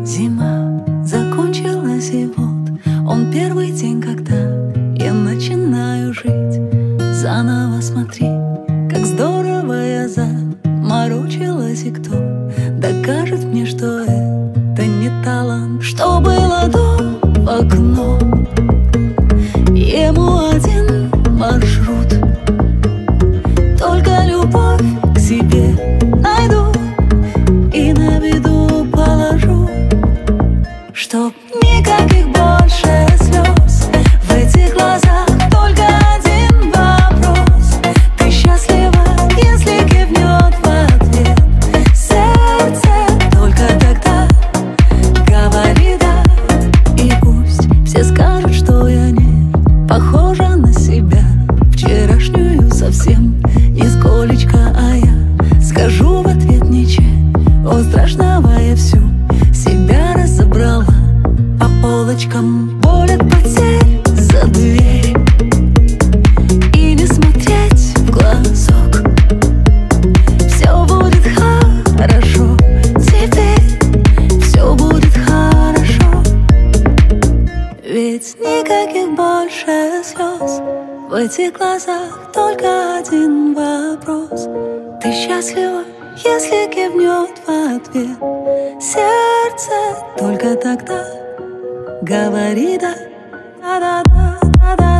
Зима закончилась, и вот он первый день, когда я начинаю жить заново. Смотри, как здорово я заморочилась, и кто докажет мне, что это не талант. Что было до в окно, ему один маршрут. Только любовь к себе найду и на виду положу, чтоб никаких больше слез в этих глазах. Только один вопрос: ты счастлива, если кивнет в ответ сердце? Только тогда говори да, и пусть все скажут, что я не похожа на себя вчерашнюю совсем нисколечко, а я скажу в ответ ничего страшного, я всю себя разобрала по полочкам. Боль от потерь за дверь, и не смотреть в глазок. Все будет хорошо, теперь все будет хорошо. Ведь никаких больше слез в этих глазах, только один вопрос: ты счастлива, если кивнет в ответ сердце? Только тогда говори да, да, да, да, да.